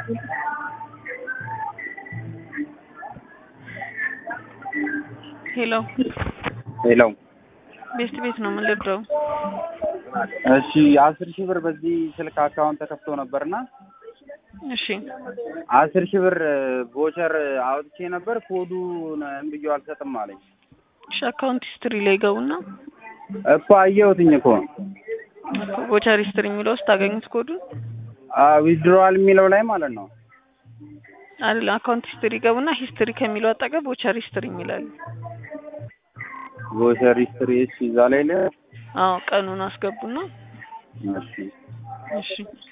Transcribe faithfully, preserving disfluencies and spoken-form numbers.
ሄሎ ሄሎ ቤስት ቤት ነው ምን ልብረው? እሺ አስር ሺህ ብር በዚህ ስልክ አካውንት ተከፍቶ ነበርና እሺ አስር ሺህ ብር ቮቸር አውጥቼ ነበር ኮዱን እንብየው አልሰጥም አለኝ። እሺ አካውንት ሂስትሪ ላይ ገቡና እኮ አየሁትኝ እኮ ቮቸር ሂስትሪ የሚለው ውስጥ ታገኙት ኮዱን አ ዊዝድሮዋል የሚለው ላይ ማለት ነው አይደል? አካውንት ሂስትሪ ገቡና ሂስትሪ ከሚለው አጠገብ ቮቸር ሂስትሪ የሚላል ቮቸር ሂስትሪ እሺ እዛ ላይ ለ አዎ ቀኑን አስገቡና እሺ እሺ